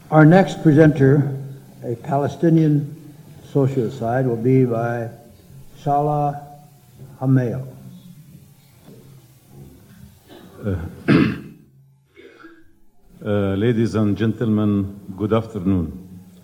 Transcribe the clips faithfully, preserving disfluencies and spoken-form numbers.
Our next presenter, a Palestinian sociocide, will be by Salah Hamail. Uh, uh, ladies and gentlemen, good afternoon.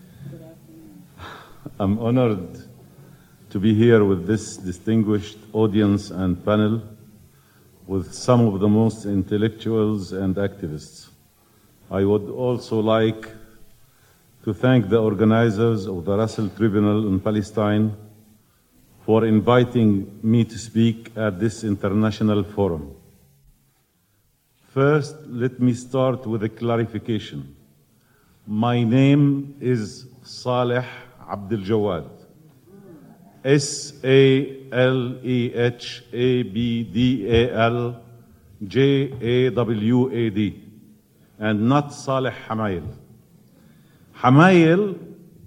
I'm honored to be here with this distinguished audience and panel with some of the most intellectuals and activists. I would also like to thank the organizers of the Russell Tribunal in Palestine for inviting me to speak at this international forum. First, let me start with a clarification. My name is Saleh Abdel Jawad, S A L E H A B D A L J A W A D, and not Saleh Hamail. Hamail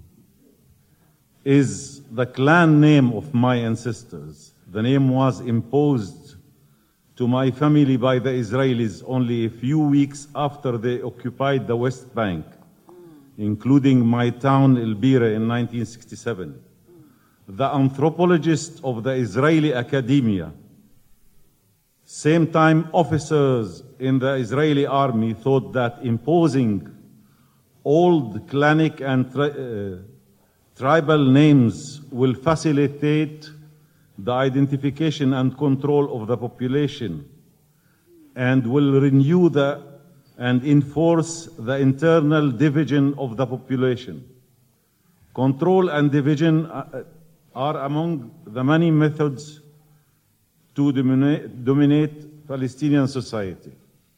is the clan name of my ancestors. The name was imposed to my family by the Israelis only a few weeks after they occupied the West Bank, including my town El Bira in nineteen sixty-seven. The anthropologists of the Israeli academia, same time officers in the Israeli army, thought that imposing old clanic and tri uh, tribal names will facilitate the identification and control of the population and will renew the and enforce the internal division of the population. Control and division are among the many methods to dominate, dominate Palestinian society.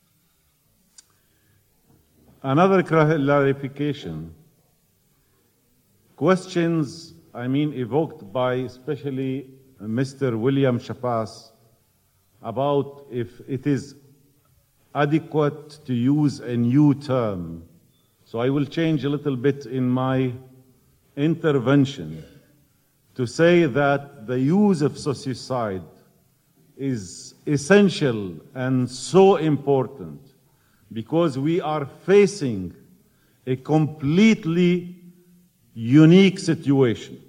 Another clarification, questions, I mean, evoked by especially Mister William Shabazz about if it is adequate to use a new term. So I will change a little bit in my intervention to say that the use of sociocide is essential and so important because we are facing a completely unique situation.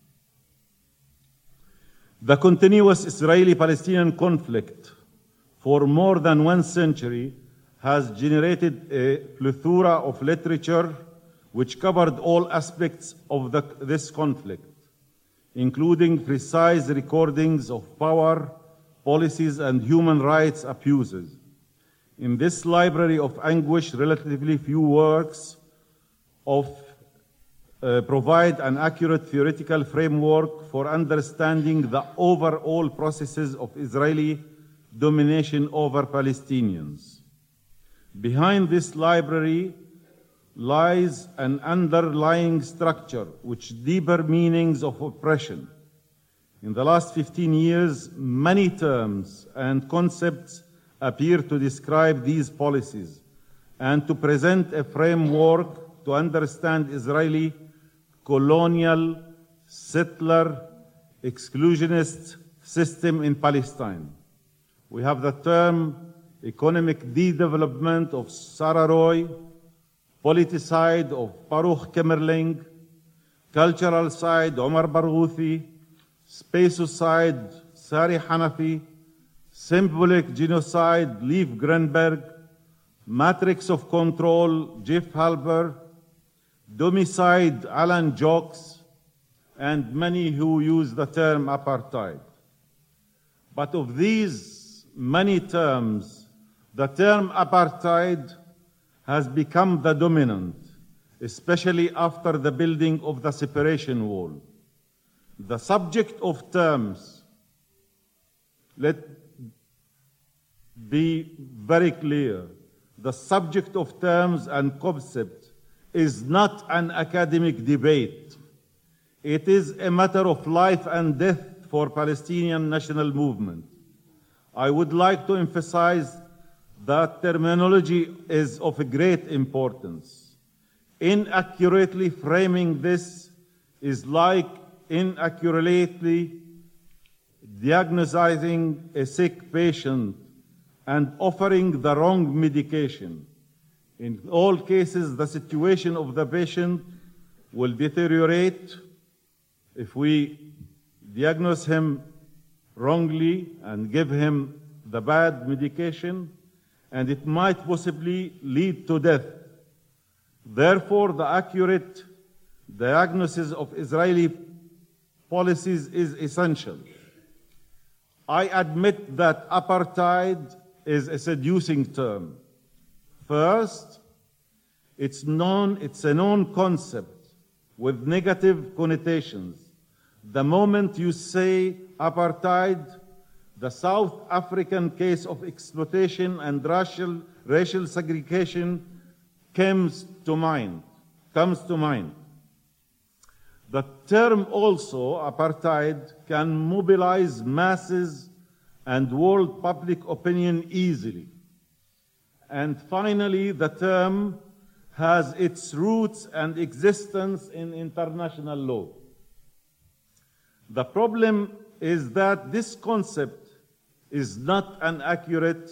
The continuous Israeli-Palestinian conflict for more than one century has generated a plethora of literature which covered all aspects of the, this conflict, including precise recordings of power, policies, and human rights abuses. In this library of anguish, relatively few works of, uh, provide an accurate theoretical framework for understanding the overall processes of Israeli domination over Palestinians. Behind this library lies an underlying structure with deeper meanings of oppression. In the last fifteen years, many terms and concepts appear to describe these policies and to present a framework to understand Israeli colonial, settler, exclusionist system in Palestine. We have the term economic de-development of Sarah Roy, politicide of Baruch Kemmerling, cultural side Omar Barghouthi, spaciouside Sari Hanafi, symbolic genocide Leif Grenberg, matrix of control Jeff Halper, domicide Alan Jokes, and many who use the term apartheid. But of these many terms, the term apartheid has become the dominant, especially after the building of the separation wall. The subject of terms, let be very clear, the subject of terms and concept is not an academic debate. It is a matter of life and death for Palestinian national movement. I would like to emphasize that terminology is of great importance. Inaccurately framing this is like inaccurately diagnosing a sick patient and offering the wrong medication. In all cases, the situation of the patient will deteriorate if we diagnose him wrongly and give him the bad medication, and it might possibly lead to death. Therefore, the accurate diagnosis of Israeli policies is essential. I admit that apartheid is a seducing term. First, it's known, it's a known concept with negative connotations. The moment you say apartheid, the South African case of exploitation and racial, racial segregation comes to mind, comes to mind. The term also, apartheid, can mobilize masses and world public opinion easily. And finally, the term has its roots and existence in international law. The problem is that this concept is not an accurate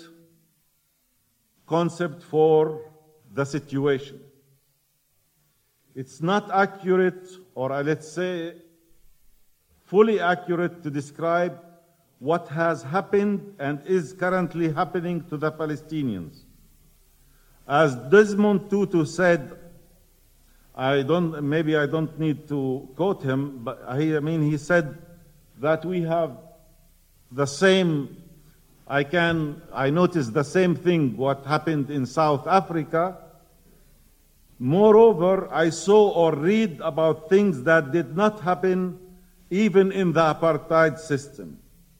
concept for the situation. It's not accurate, or let's say fully accurate, to describe what has happened and is currently happening to the Palestinians. As Desmond Tutu said, I don't, maybe I don't need to quote him, but he, I mean, he said that we have the same, I can, I noticed the same thing what happened in South Africa. Moreover, I saw or read about things that did not happen even in the apartheid system.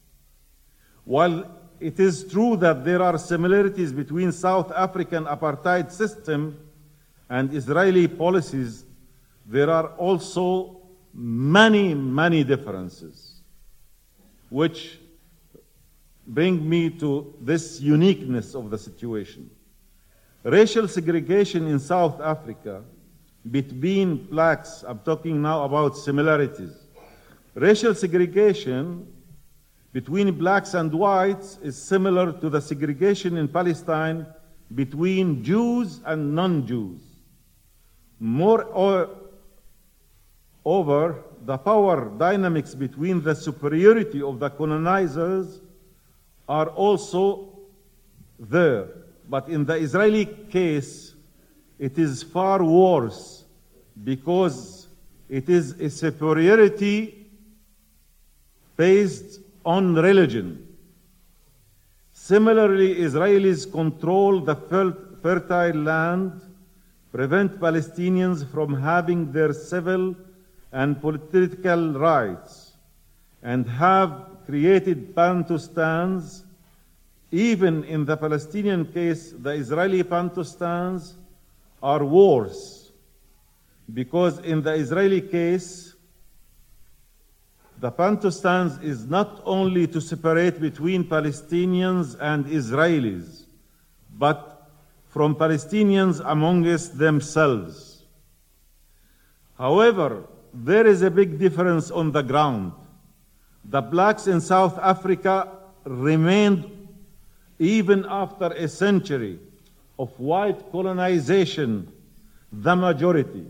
While it is true that there are similarities between South African apartheid system and Israeli policies, there are also many, many differences, which bring me to this uniqueness of the situation. Racial segregation in South Africa between blacks, I'm talking now about similarities. Racial segregation between blacks and whites is similar to the segregation in Palestine between Jews and non-Jews. Moreover, the power dynamics between the superiority of the colonizers are also there. But in the Israeli case, it is far worse because it is a superiority based on religion. Similarly, Israelis control the fertile land, prevent Palestinians from having their civil and political rights, and have created Bantustans. Even in the Palestinian case, the Israeli Bantustans are worse, because in the Israeli case, the Bantustans is not only to separate between Palestinians and Israelis, but from Palestinians amongst themselves. However, there is a big difference on the ground. The blacks in South Africa remained, even after a century of white colonization, the majority.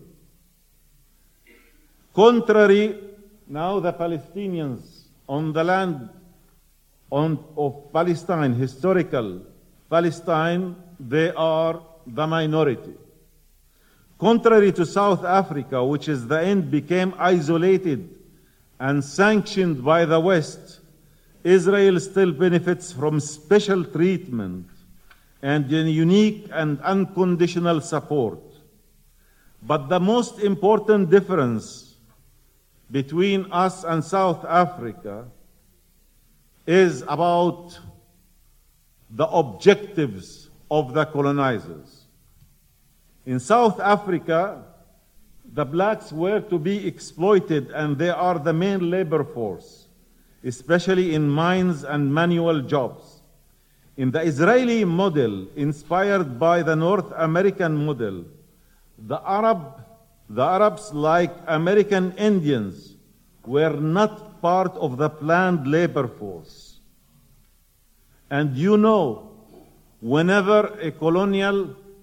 Contrary, now the Palestinians on the land on, of Palestine, historical Palestine, they are the minority. Contrary to South Africa, which is the end became isolated and sanctioned by the West, Israel still benefits from special treatment and unique and unconditional support. But the most important difference between us and South Africa is about the objectives of the colonizers. In South Africa, the blacks were to be exploited, and they are the main labor force, especially in mines and manual jobs. In the Israeli model, inspired by the North American model, the Arab, the Arabs, like American Indians, were not part of the planned labor force. And you know, whenever a colonial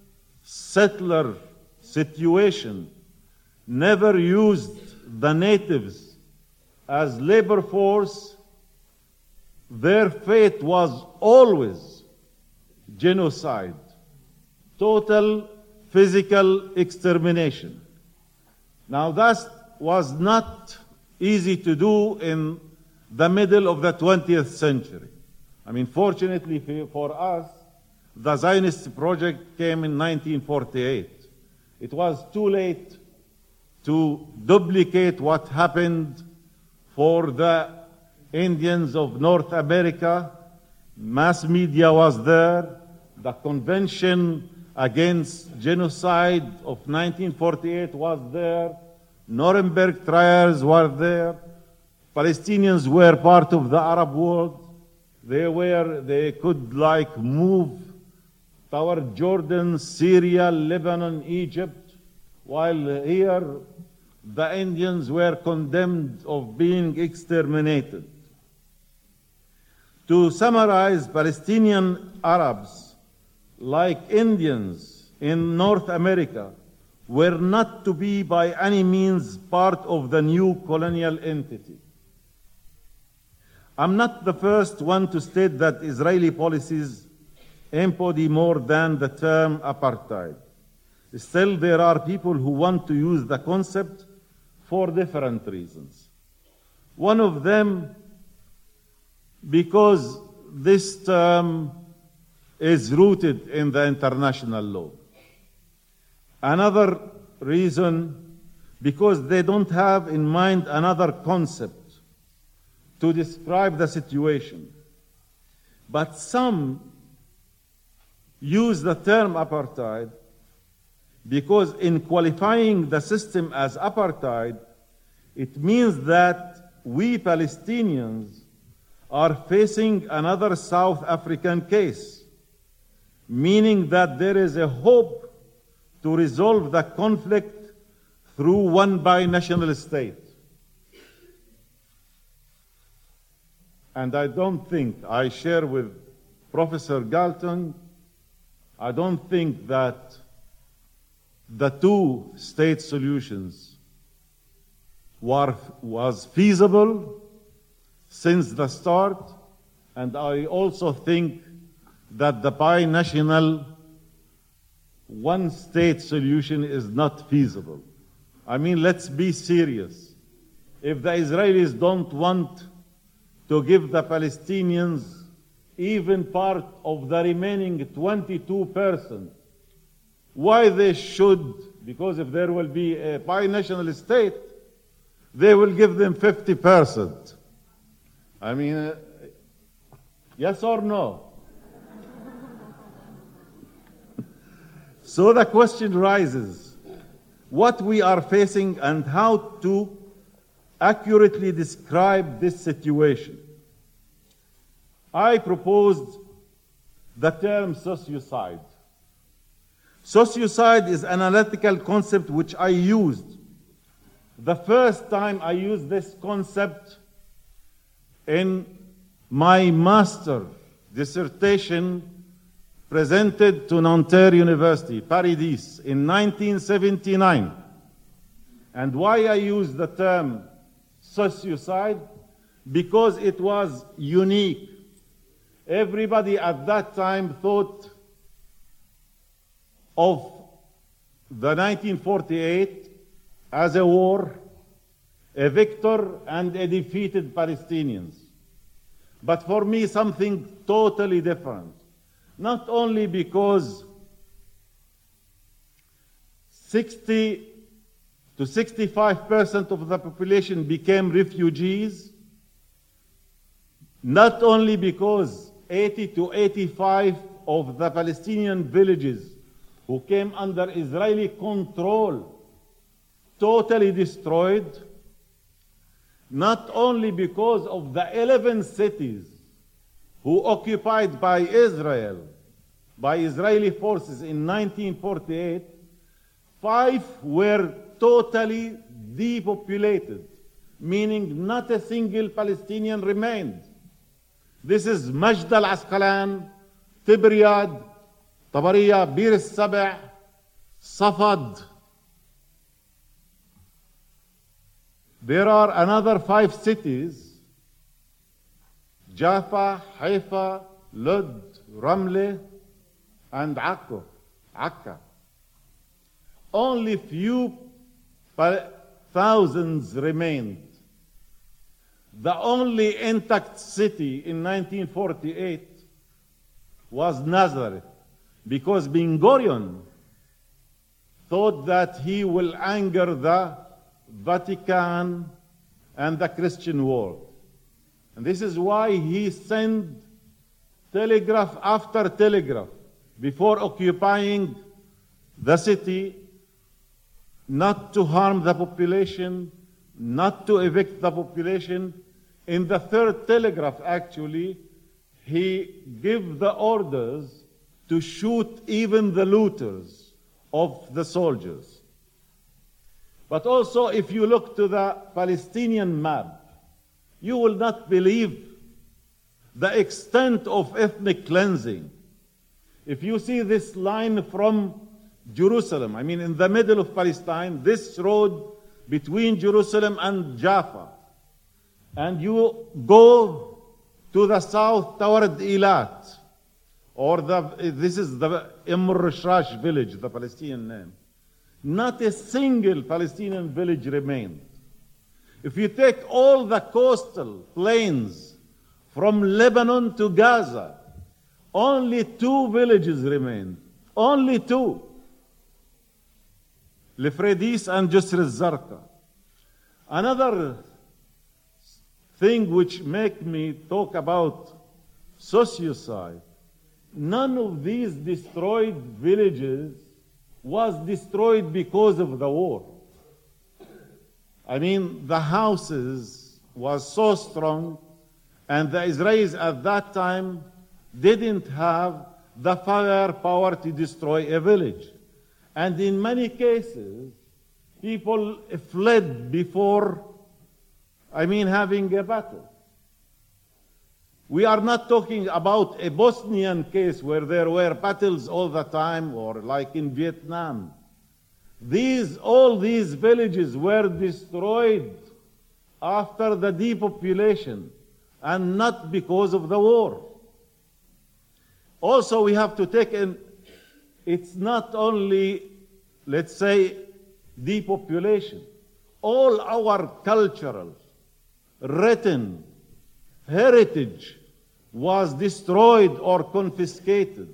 settler situation never used the natives as labor force, their fate was always genocide, total physical extermination. Now that was not easy to do in the middle of the twentieth century. I mean, fortunately for us, the Zionist project came in nineteen forty-eight. It was too late to duplicate what happened for the Indians of North America. Mass media was there. The Convention Against Genocide of nineteen forty-eight was there. Nuremberg trials were there. Palestinians were part of the Arab world. They were, they could like move toward Jordan, Syria, Lebanon, Egypt, while here the Indians were condemned of being exterminated. To summarize, Palestinian Arabs, like Indians in North America, were not to be by any means part of the new colonial entity. I'm not the first one to state that Israeli policies embody more than the term apartheid. Still, there are people who want to use the concept for different reasons. One of them, because this term is rooted in the international law. Another reason, because they don't have in mind another concept to describe the situation. But some use the term apartheid because in qualifying the system as apartheid, it means that we Palestinians are facing another South African case, meaning that there is a hope to resolve the conflict through one binational state. And I don't think, I share with Professor Galton, I don't think that the two-state solutions were, was feasible since the start, and I also think that the binational one-state solution is not feasible. I mean, let's be serious. If the Israelis don't want to give the Palestinians even part of the remaining twenty-two percent, why they should, because if there will be a binational state, they will give them fifty percent. I mean, uh, yes or no? So the question rises, what we are facing and how to accurately describe this situation. I proposed the term sociocide. Sociocide is an analytical concept which I used. The first time I used this concept in my master dissertation presented to Nanterre University, Paris dix, in nineteen seventy-nine. And why I use the term sociocide? Because it was unique. Everybody at that time thought of the nineteen forty-eight as a war, a victor and a defeated Palestinians. But for me, something totally different. Not only because sixty to sixty-five percent of the population became refugees, not only because eighty to eighty-five of the Palestinian villages who came under Israeli control totally destroyed, not only because of the eleven cities who occupied by Israel, by Israeli forces in nineteen forty-eight, five were totally depopulated, meaning not a single Palestinian remained. This is Majd al-Asqalan, Tibriad, Tabariya, Bir al-Saba, Safad. There are another five cities, Jaffa, Haifa, Lud, Ramle, and Akko, Akka. Only few thousands remained. The only intact city in nineteen forty-eight was Nazareth, because Ben Gurion thought that he will anger the Vatican and the Christian world. And this is why he sent telegraph after telegraph before occupying the city, not to harm the population, not to evict the population. In the third telegraph, actually, he gave the orders to shoot even the looters of the soldiers. But also, if you look to the Palestinian map, you will not believe the extent of ethnic cleansing. If you see this line from Jerusalem, I mean in the middle of Palestine, this road between Jerusalem and Jaffa, and you go to the south toward Eilat, or the, this is the Umm al-Rashash village, the Palestinian name. Not a single Palestinian village remained. If you take all the coastal plains from Lebanon to Gaza, only two villages remained. Only two. Lefredis and Jisr al-Zarqa. Another thing which make me talk about sociocide, none of these destroyed villages was destroyed because of the war. I mean, the houses was so strong, and the Israelis at that time didn't have the firepower to destroy a village. And in many cases, people fled before, I mean, having a battle. We are not talking about a Bosnian case where there were battles all the time, or like in Vietnam. These, all these villages were destroyed after the depopulation, and not because of the war. Also, we have to take in, it's not only, let's say, depopulation. All our cultural, written heritage was destroyed or confiscated.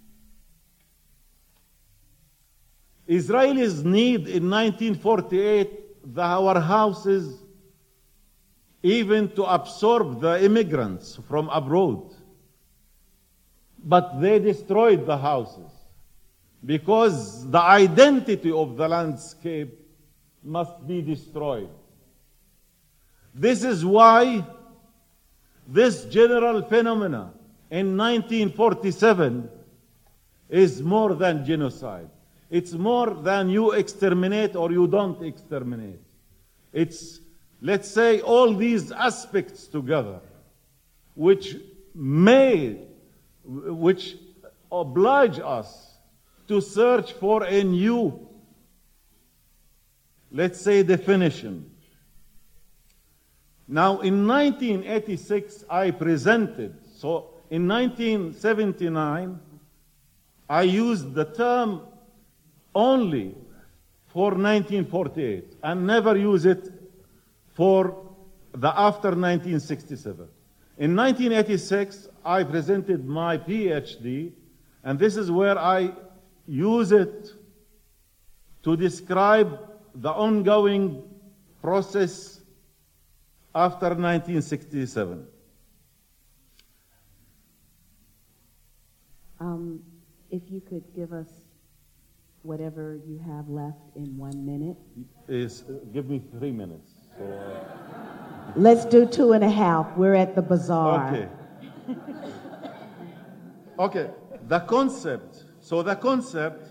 Israelis need in nineteen forty-eight the, our houses even to absorb the immigrants from abroad. But they destroyed the houses because the identity of the landscape must be destroyed. This is why this general phenomena in nineteen forty-seven is more than genocide. It's more than you exterminate or you don't exterminate. It's, let's say, all these aspects together, which may, which oblige us to search for a new, let's say, definition. Now, in nineteen eighty-six, I presented, so in nineteen seventy-nine, I used the term only for nineteen forty-eight and never use it for the after nineteen sixty-seven. In nineteen eighty-six, I presented my PhD, and this is where I use it to describe the ongoing process after nineteen sixty-seven. Um, if you could give us whatever you have left in one minute. Is, uh, give me three minutes. So, uh, Let's do two and a half. We're at the bazaar. Okay. Okay, the concept, so the concept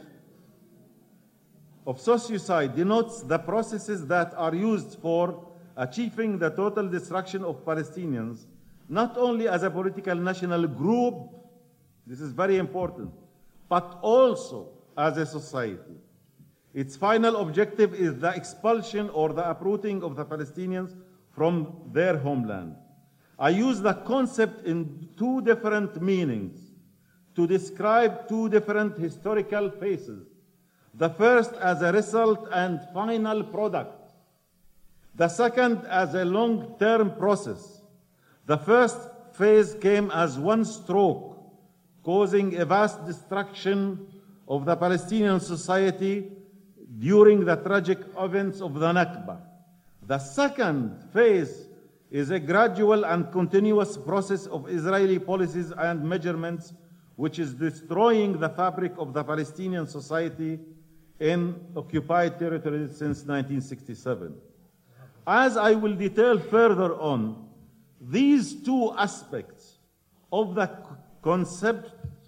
of sociocide denotes the processes that are used for achieving the total destruction of Palestinians, not only as a political national group, this is very important, but also as a society. Its final objective is the expulsion or the uprooting of the Palestinians from their homeland. I use the concept in two different meanings to describe two different historical phases. The first as a result and final product. The second as a long-term process. The first phase came as one stroke, causing a vast destruction of the Palestinian society during the tragic events of the Nakba. The second phase is a gradual and continuous process of Israeli policies and measurements which is destroying the fabric of the Palestinian society in occupied territories since nineteen sixty-seven. As I will detail further on, these two aspects of the concept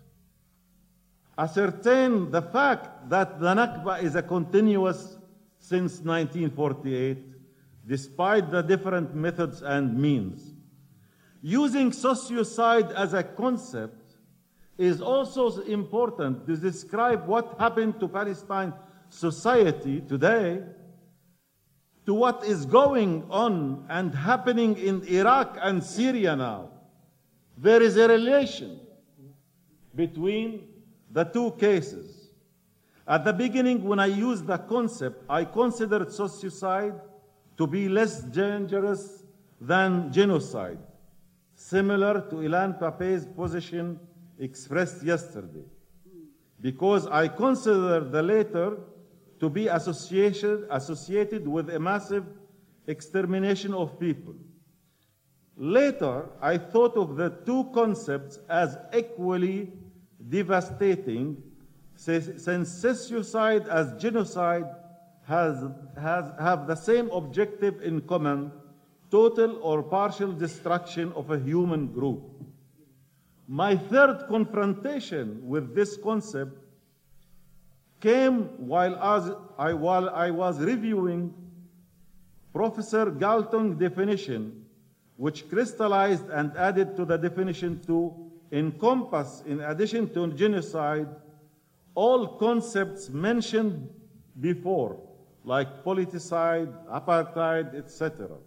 ascertain the fact that the Nakba is a continuous since nineteen forty-eight, despite the different methods and means. Using sociocide as a concept is also important to describe what happened to Palestine society today, to what is going on and happening in Iraq and Syria now. There is a relation between the two cases. At the beginning, when I used the concept, I considered sociocide to be less dangerous than genocide, similar to Ilan Pappé's position expressed yesterday, because I consider the latter to be associated, associated with a massive extermination of people. Later, I thought of the two concepts as equally devastating, since sociocide as genocide has, has, have the same objective in common, total or partial destruction of a human group. My third confrontation with this concept came while, as I, while I was reviewing Professor Galton's definition, which crystallized and added to the definition to encompass, in addition to genocide, all concepts mentioned before, like politicide, apartheid, et cetera.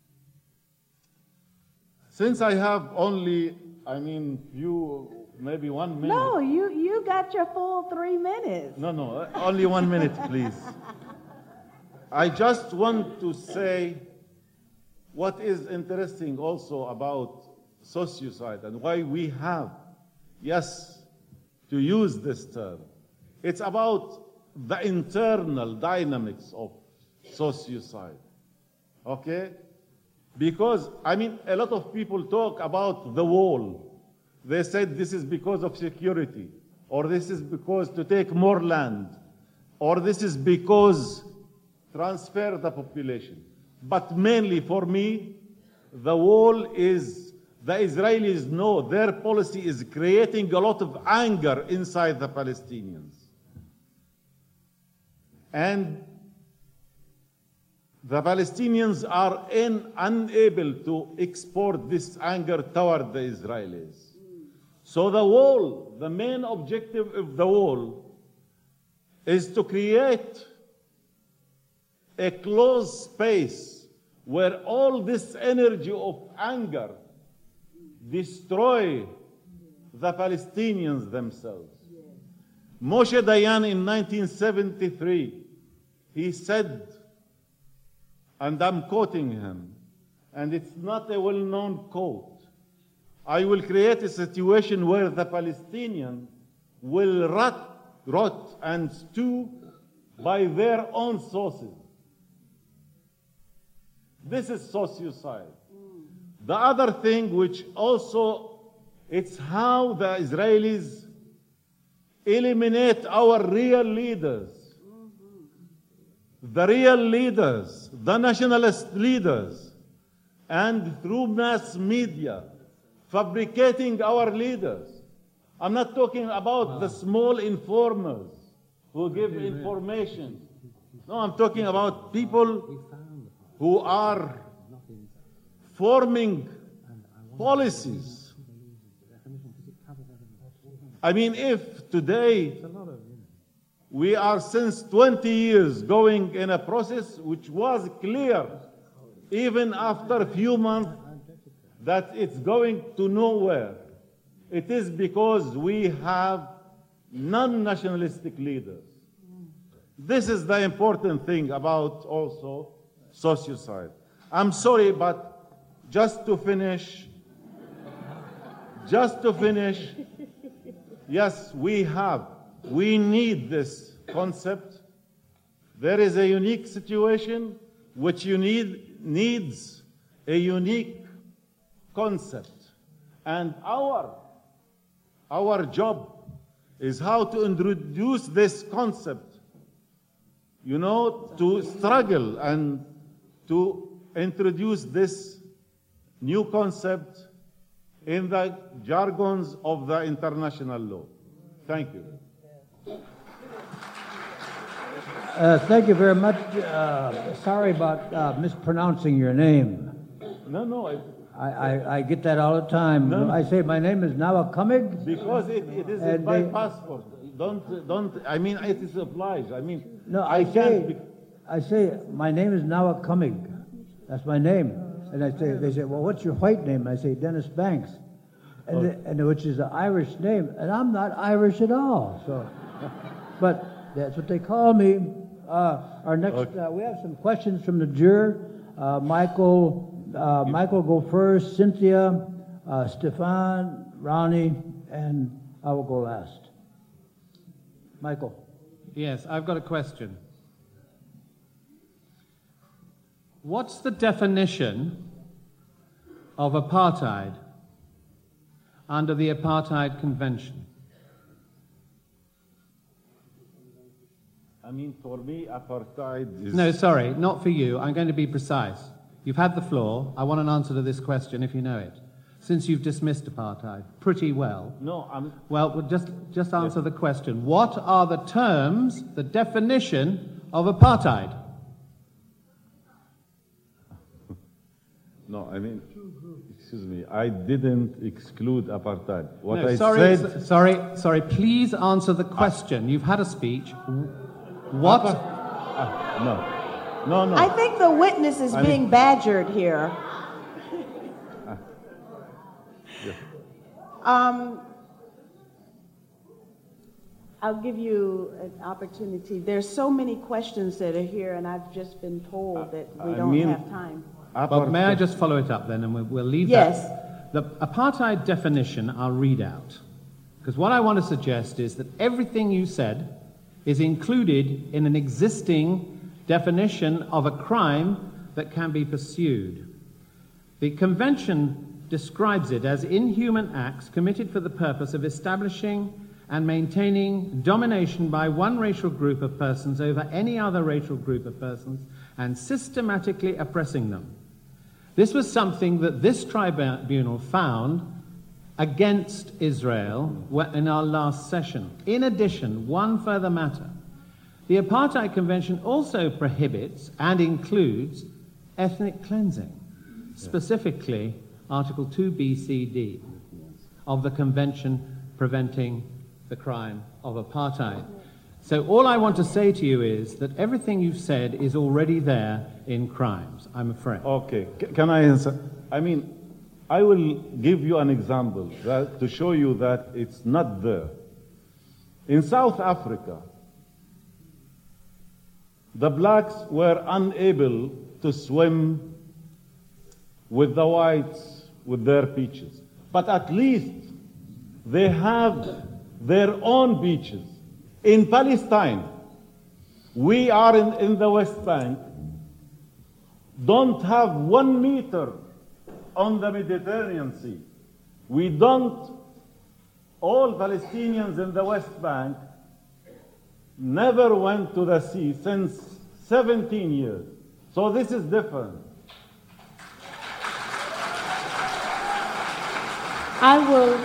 Since I have only, I mean, few, maybe one minute. No, you, you got your full three minutes. No, no, only one minute, please. I just want to say what is interesting also about sociocide and why we have, yes, to use this term. It's about the internal dynamics of sociocide, okay? Because, I mean, a lot of people talk about the wall. They said this is because of security, or this is because to take more land, or this is because transfer the population. But mainly for me, the wall is, the Israelis know their policy is creating a lot of anger inside the Palestinians. And the Palestinians are in, unable to export this anger toward the Israelis. So the wall, the main objective of the wall is to create a closed space where all this energy of anger destroy the Palestinians themselves. Moshe Dayan in nineteen seventy-three, he said, and I'm quoting him, and it's not a well-known quote, I will create a situation where the Palestinians will rot, rot and stew by their own sources. This is sociocide. The other thing which also, it's how the Israelis eliminate our real leaders. The real leaders, the nationalist leaders, and through mass media, fabricating our leaders. I'm not talking about the small informers who give information. No, I'm talking about people who are forming policies. I mean, if today We are since twenty years going in a process which was clear, even after a few months, that it's going to nowhere. It is because we have non-nationalistic leaders. This is the important thing about also sociocide. I'm sorry, but just to finish, just to finish, yes, we have, we need this concept. There is a unique situation which you need, needs a unique concept. And our, our job is how to introduce this concept, you know, to struggle and to introduce this new concept in the jargons of the international law. Thank you. Uh, thank you very much. Uh, sorry about uh, mispronouncing your name. No, no. I, I, I, I get that all the time. No. I say my name is Nawa Kamig. Because it, it is And in my they- passport. Don't, don't, I mean, it is obliged. I mean, No, I, can't say, be- I say my name is Nawa Kamig. That's my name. And I say, they say, well, what's your white name? I say Dennis Banks, and, Oh. the, and which is an Irish name, and I'm not Irish at all. So, but that's what they call me. Uh, our next, Okay. uh, we have some questions from the juror. Uh, Michael, uh, Michael, go first. Cynthia, uh, Stefan, Ronnie, and I will go last. Michael. Yes, I've got a question. What's the definition of apartheid under the Apartheid Convention? I mean, for me, apartheid is... No, sorry, not for you. I'm going to be precise. You've had the floor. I want an answer to this question if you know it. Since you've dismissed apartheid pretty well. No, I'm... Well, well, just, just answer the question. What are the terms, the definition of apartheid? No, I mean, excuse me, I didn't exclude apartheid. What No, I sorry, said... s- sorry, sorry. Please answer the question. You've had a speech. What? Ah, no, no, no. I think the witness is I mean- being badgered here. Um, I'll give you an opportunity. There's so many questions that are here, and I've just been told that we I don't mean- have time. But may I just follow it up then, and we'll, we'll leave Yes. that. The apartheid definition I'll read out, because what I want to suggest is that everything you said is included in an existing definition of a crime that can be pursued. The convention describes it as inhuman acts committed for the purpose of establishing and maintaining domination by one racial group of persons over any other racial group of persons and systematically oppressing them. This was something that this tribunal found against Israel in our last session. In addition, one further matter. The Apartheid Convention also prohibits and includes ethnic cleansing, specifically Article two B C D of the Convention preventing the crime of apartheid. So all I want to say to you is that everything you've said is already there in crimes, I'm afraid. Okay, C- can I answer? I mean, I will give you an example that, to show you that it's not there. In South Africa, the blacks were unable to swim with the whites with their beaches. But at least they have their own beaches. In Palestine, we are in, in the West Bank, don't have one meter on the Mediterranean Sea. We don't, all Palestinians in the West Bank never went to the sea since seventeen years. So this is different. I will.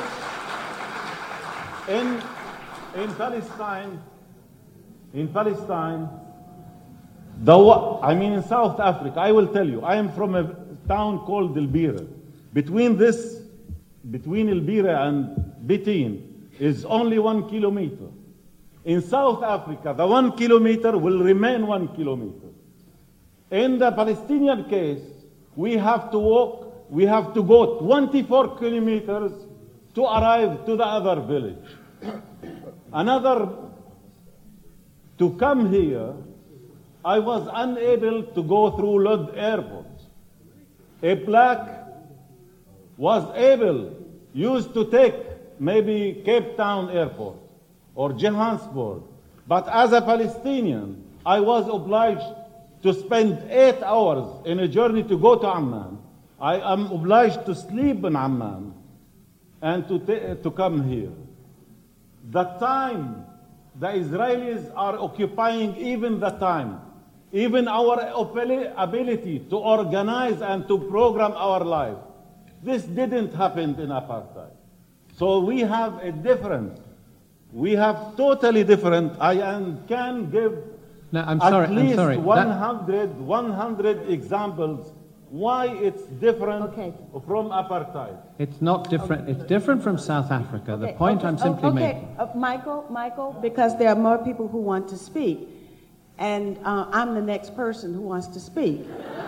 In, in Palestine, in Palestine, the wa- I mean in South Africa, I will tell you, I am from a town called El Bira. Between this, between El Bira and Bitin is only one kilometer. In South Africa, the one kilometer will remain one kilometer. In the Palestinian case, we have to walk, we have to go twenty-four kilometers to arrive to the other village. Another, to come here, I was unable to go through Lod Airport. A black was able, used to take maybe Cape Town Airport or Johannesburg. But as a Palestinian, I was obliged to spend eight hours in a journey to go to Amman. I am obliged to sleep in Amman and to, ta- to come here. The time the Israelis are occupying, even the time, even our ability to organize and to program our life, this didn't happen in apartheid. So we have a different, we have totally different, I am, can give No, I'm at sorry, I'm least sorry. That- one hundred, one hundred examples why it's different Okay. from apartheid. It's not different. It's different from South Africa. The Okay, point okay, I'm oh, simply okay. making. Uh, Michael, Michael, because there are more people who want to speak, and uh, I'm the next person who wants to speak.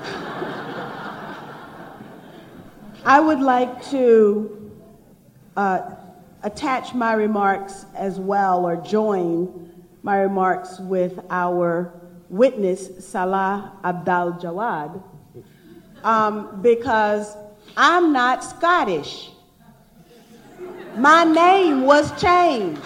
I would like to uh, attach my remarks as well, or join my remarks with our witness, Salah Abdal Jawad, um, because I'm not Scottish. My name was changed.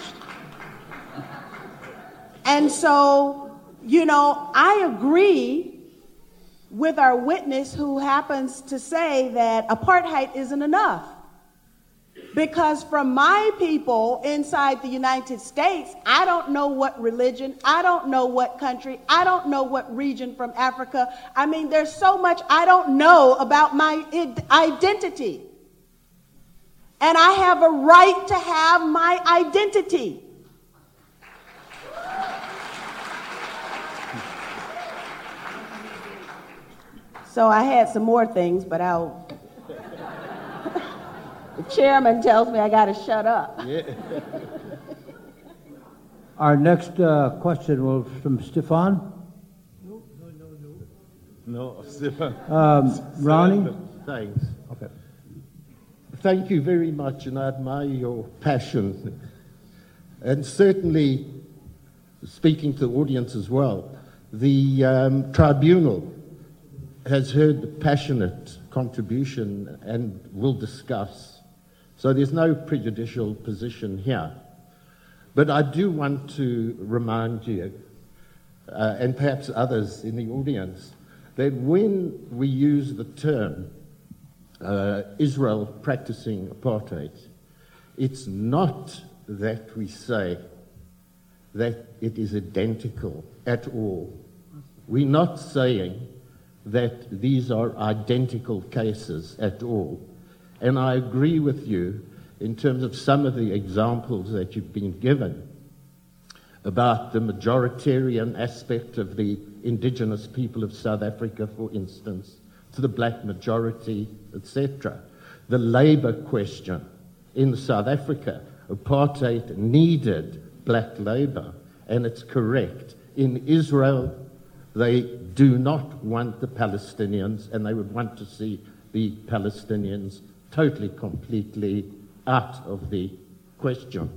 And so, you know, I agree with our witness who happens to say that apartheid isn't enough. Because from my people inside the United States, I don't know what religion, I don't know what country, I don't know what region from Africa. I mean, there's so much I don't know about my identity. And I have a right to have my identity. So I had some more things, but I'll... The chairman tells me I got to shut up. Yeah. Our next uh, question will be from Stefan. No, Stefan. Um, Ronnie? Thanks. Okay. Thank you very much, and I admire your passion. And certainly, speaking to the audience as well, the um, tribunal has heard the passionate contribution and will discuss. So there's no prejudicial position here. But I do want to remind you, uh, and perhaps others in the audience, that when we use the term uh, Israel practicing apartheid, it's not that we say that it is identical at all. We're not saying that these are identical cases at all. And I agree with you in terms of some of the examples that you've been given about the majoritarian aspect of the indigenous people of South Africa, for instance, to the black majority, et cetera. The labor question in South Africa, apartheid needed black labor, and it's correct. In Israel, they do not want the Palestinians, and they would want to see the Palestinians totally, completely out of the question.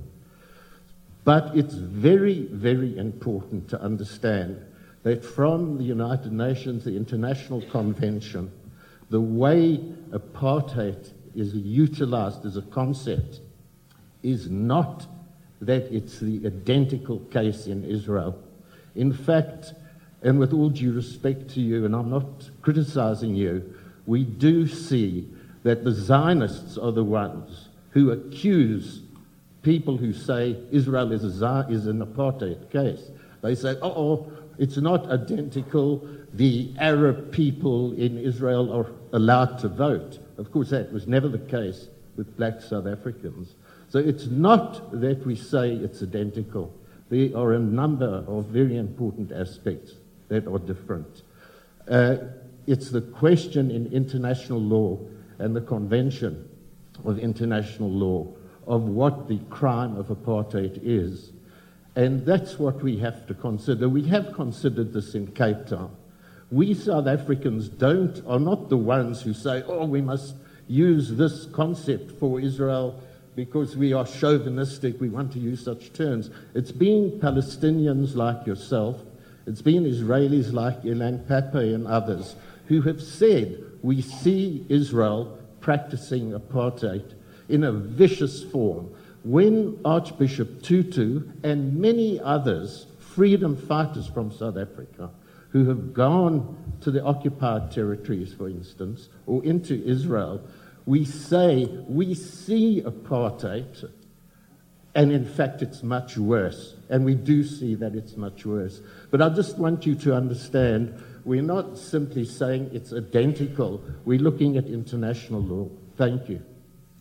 But it's very, very important to understand that from the United Nations, the International Convention, the way apartheid is utilized as a concept is not that it's the identical case in Israel. In fact, and with all due respect to you, and I'm not criticizing you, we do see that the Zionists are the ones who accuse people who say Israel is, a, is an apartheid case. They say, oh, it's not identical. The Arab people in Israel are allowed to vote. Of course, that was never the case with black South Africans. So it's not that we say it's identical. There are a number of very important aspects that are different. Uh, it's the question in international law and the Convention of International Law of what the crime of apartheid is. And that's what we have to consider. We have considered this in Cape Town. We South Africans don't, are not the ones who say, oh, we must use this concept for Israel because we are chauvinistic, we want to use such terms. It's been Palestinians like yourself, it's been Israelis like Ilan Pappé and others who have said, we see Israel practicing apartheid in a vicious form. When Archbishop Tutu and many others, freedom fighters from South Africa, who have gone to the occupied territories, for instance, or into Israel, we say we see apartheid, and in fact it's much worse. And we do see that it's much worse. But I just want you to understand, we're not simply saying it's identical. We're looking at international law. Thank you.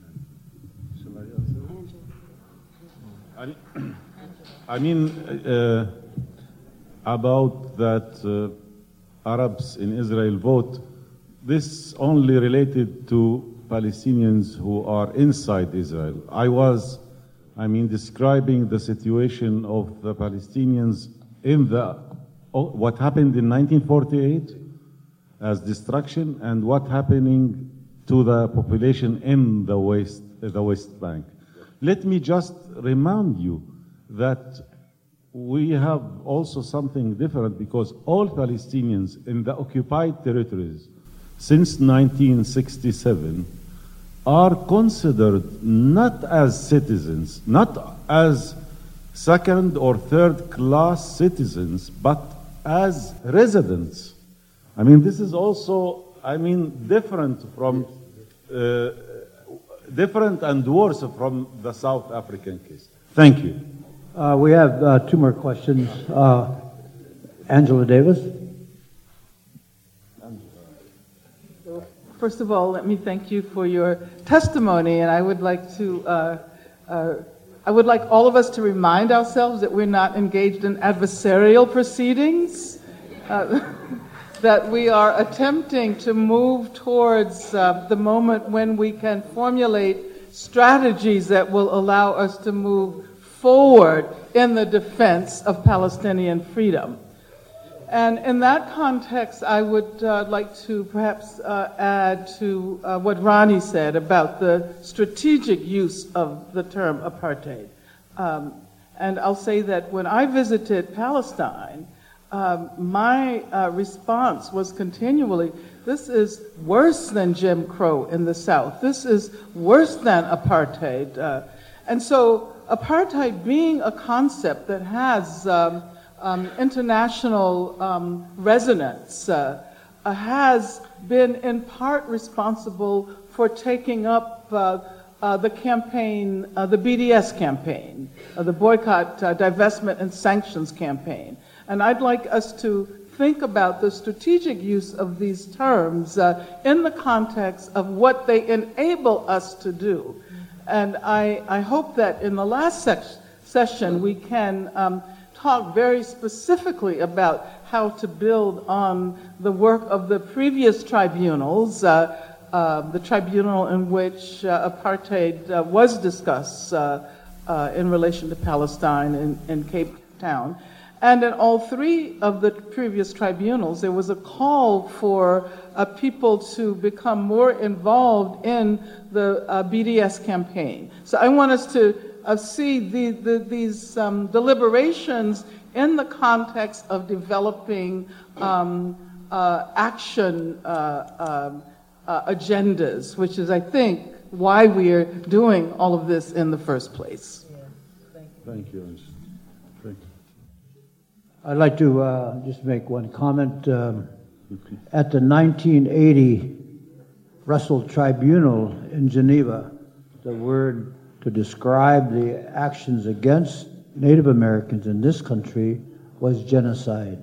I mean, uh, about that uh, Arabs in Israel vote, this only related to Palestinians who are inside Israel. I was, I mean, describing the situation of the Palestinians in the, oh, what happened in nineteen forty-eight as destruction and what happening to the population in the West, the West Bank. Let me just remind you that we have also something different because all Palestinians in the occupied territories since nineteen sixty-seven are considered not as citizens, not as second or third class citizens, but as residents. I mean, this is also, I mean, different from, uh, different and worse from the South African case. Thank you. Uh, we have uh, two more questions. Uh, Angela Davis. First of all, let me thank you for your testimony, and I would like to, uh, uh, I would like all of us to remind ourselves that we're not engaged in adversarial proceedings, uh, that we are attempting to move towards uh, the moment when we can formulate strategies that will allow us to move forward in the defense of Palestinian freedom. And in that context, I would uh, like to perhaps uh, add to uh, what Ronnie said about the strategic use of the term apartheid. Um, and I'll say that when I visited Palestine, um, my uh, response was continually, this is worse than Jim Crow in the South. This is worse than apartheid. Uh, and so apartheid being a concept that has um, Um, international um, resonance uh, uh, has been in part responsible for taking up uh, uh, the campaign, uh, the B D S campaign, uh, the Boycott, uh, Divestment, and Sanctions campaign. And I'd like us to think about the strategic use of these terms uh, in the context of what they enable us to do. And I, I hope that in the last se- session we can um, talk very specifically about how to build on the work of the previous tribunals, uh, uh, the tribunal in which uh, apartheid uh, was discussed uh, uh, in relation to Palestine in, in Cape Town. And in all three of the previous tribunals, there was a call for uh, people to become more involved in the uh, B D S campaign. So I want us to Uh, see the, the, these um, deliberations in the context of developing um, uh, action uh, um, uh, agendas, which is, I think, why we are doing all of this in the first place. Thank you. Thank you. Thank you. I'd like to uh, just make one comment. Um, at the nineteen eighty Russell Tribunal in Geneva, the word to describe the actions against Native Americans in this country was genocide.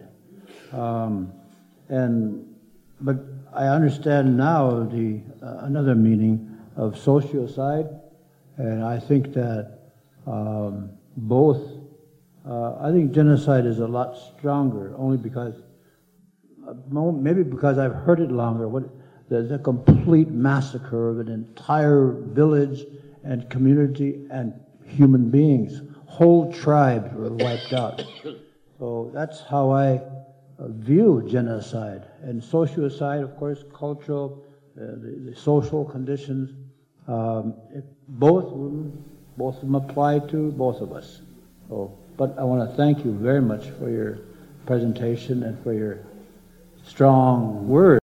Um, and but I understand now the uh, another meaning of sociocide, and I think that um, both. Uh, I think genocide is a lot stronger, only because uh, maybe because I've heard it longer. What there's a complete massacre of an entire village and community and human beings, whole tribes were wiped out. So that's how I uh, view genocide. And sociocide, of course, cultural, uh, the, the social conditions, um, it, both, of them, both of them apply to both of us. So, but I want to thank you very much for your presentation and for your strong words.